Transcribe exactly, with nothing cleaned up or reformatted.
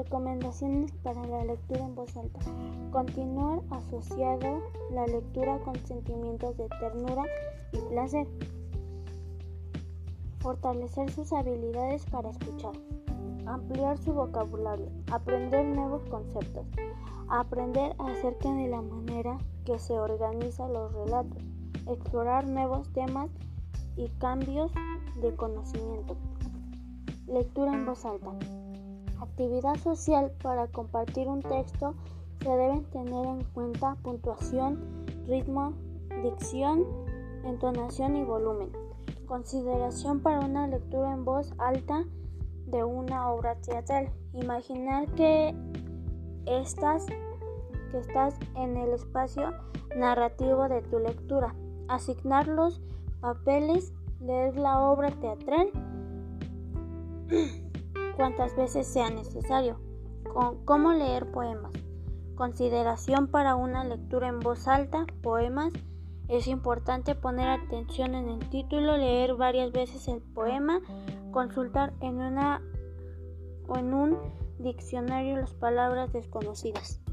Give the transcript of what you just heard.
Recomendaciones para la lectura en voz alta. Continuar asociado la lectura con sentimientos de ternura y placer. Fortalecer sus habilidades para escuchar. Ampliar su vocabulario. Aprender nuevos conceptos. Aprender acerca de la manera que se organizan los relatos. Explorar nuevos temas y cambios de conocimiento. Lectura en voz alta. Actividad social. Para compartir un texto se deben tener en cuenta puntuación, ritmo, dicción, entonación y volumen. Consideración para una lectura en voz alta de una obra teatral. Imaginar que estás, que estás en el espacio narrativo de tu lectura. Asignar los papeles. Leer la obra teatral cuantas veces sea necesario. ¿Cómo leer poemas? Consideración para una lectura en voz alta. Poemas. Es importante poner atención en el título, leer varias veces el poema, consultar en una o en un diccionario las palabras desconocidas.